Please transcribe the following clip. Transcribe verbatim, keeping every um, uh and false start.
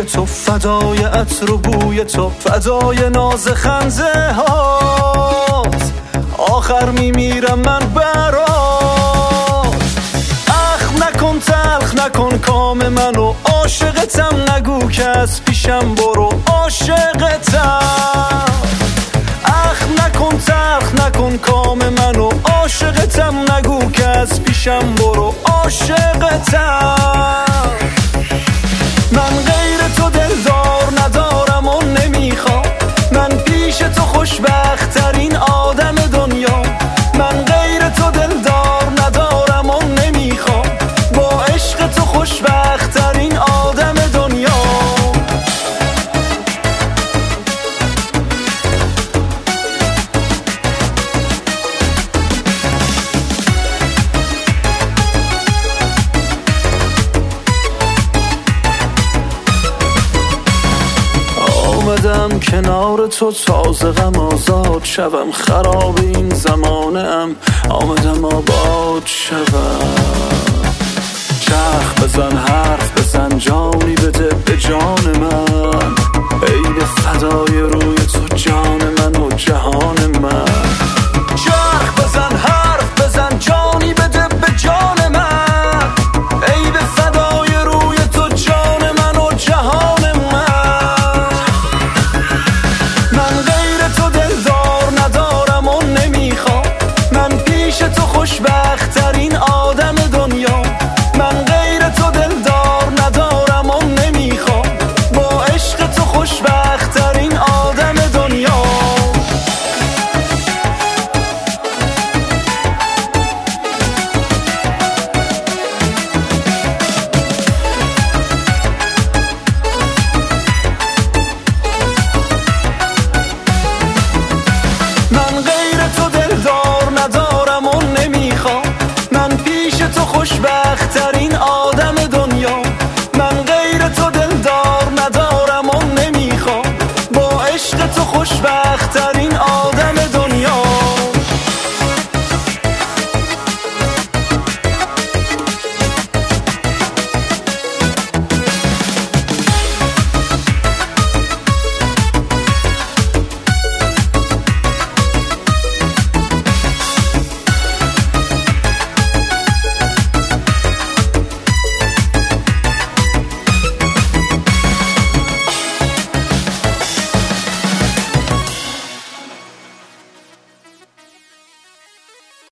تو، فدای عطر و بوی تو، فدای ناز خنده هات، آخر میمیرم من برات. اخ نکن تلخ نکن کام منو، عاشقتم نگو که از پیشم برو، عاشقتم. اخ نکن تلخ نکن کام منو، عاشقتم نگو که از پیشم برو، عاشقتم. من غیر تو دلدار ندارم و نمیخوام، من پیش تو خوشبخت ترین آدم دنیا. من غیر تو دلدار ندارم و نمیخوام، با عشق تو خوشبخت ترین آدم دنیا. آمدم کنار تو تازه غم آزاد شوم، خراب این زمانم آمدم آباد شوم. چرخ بزن حرف بزن جانی بده به جان من، ای به فدای روی تو جان من و جهان من. چرخ بزن حرف بزن جانی بده به جان من، ای به فدای روی تو جان من و جهان من. خوشبخت ترین آدم دنیا. من غیر تو دلدار ندارم و نمیخوام، با عشق تو خوشبخت ترین آدم دنیا. من غیر تو دلدار ندارم و نمیخوام، من پیش تو خوشبخت ترین آدم دنیا. من غیر تو دلدار ندارم و نمیخوام، با عشق تو خوشبخت